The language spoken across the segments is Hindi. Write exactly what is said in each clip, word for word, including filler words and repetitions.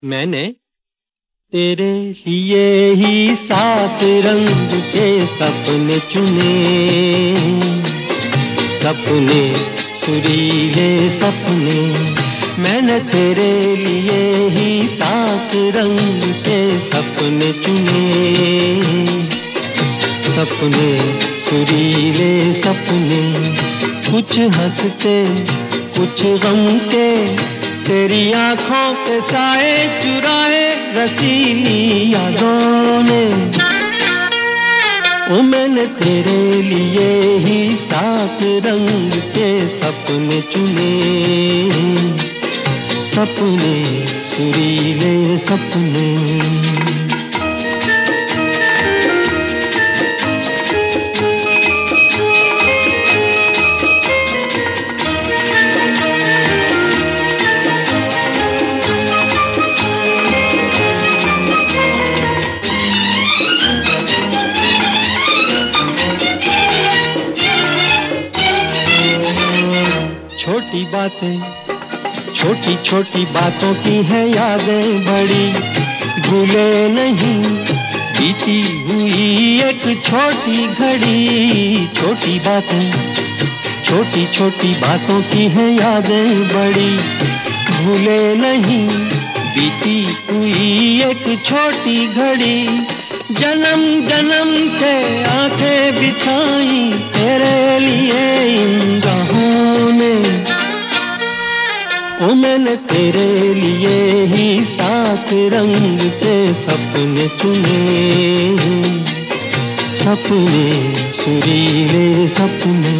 मैंने तेरे लिए ही सात रंग के सपने चुने, सपने सुरीले सपने। मैंने तेरे लिए ही सात रंग के सपने चुने, सपने सुरीले सपने। कुछ हंसते कुछ गम के, तेरी आंखों के साए चुराए रसीली यादों ने। ओ मैंने तेरे लिए ही सात रंग के सपने चुने, सपने सुरीले सपने। छोटी बातें छोटी छोटी बातों की है यादें बड़ी, भूले नहीं बीती हुई एक छोटी घड़ी। छोटी बातें छोटी छोटी बातों की है यादें बड़ी, भूले नहीं बीती हुई एक छोटी घड़ी। जन्म जन्म से आंखें बिछाई तेरे लिए इन राहों ने। ओ मैंने तेरे लिए ही सात रंग के सपने चुने, सपने सुरीले सपने।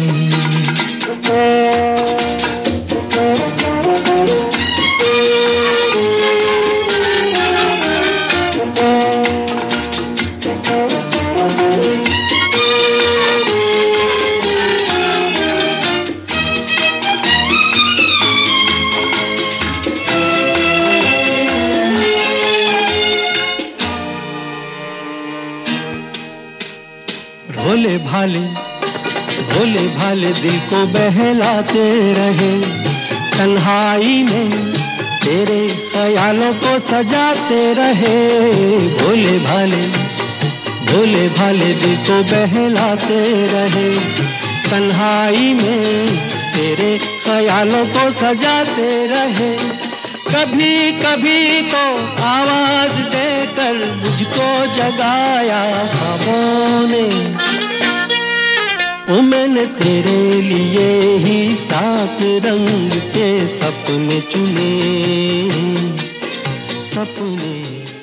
भोले भाले भोले भाले दिल को बहलाते रहे, तन्हाई में तेरे ख्यालों को सजाते रहे। भोले भाले भोले भाले दिल को बहलाते रहे, तन्हाई में तेरे ख्यालों को सजाते रहे। कभी कभी तो आवाज देकर मुझको जगाया ख्वाबों ने। ओ मैंने तेरे लिए ही सात रंग के सपने चुने, सपने